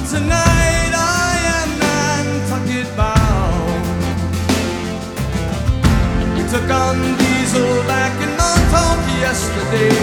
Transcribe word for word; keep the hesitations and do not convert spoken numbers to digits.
Tonight I am Nantucket bound. We took on diesel back in Montauk yesterday.